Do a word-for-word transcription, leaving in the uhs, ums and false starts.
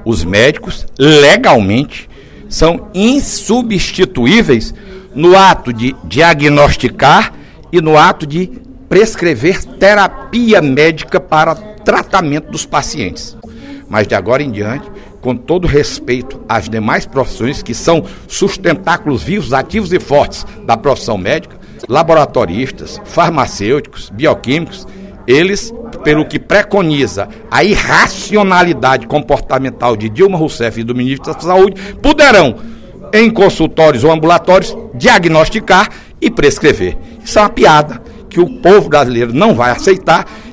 Os médicos, legalmente, são insubstituíveis no ato de diagnosticar e no ato de prescrever terapia médica para tratamento dos pacientes. Mas de agora em diante, com todo respeito às demais profissões que são sustentáculos vivos, ativos e fortes da profissão médica, laboratoristas, farmacêuticos, bioquímicos, eles, pelo que preconiza a irracionalidade comportamental de Dilma Rousseff e do ministro da Saúde, poderão, em consultórios ou ambulatórios, diagnosticar e prescrever. Isso é uma piada que o povo brasileiro não vai aceitar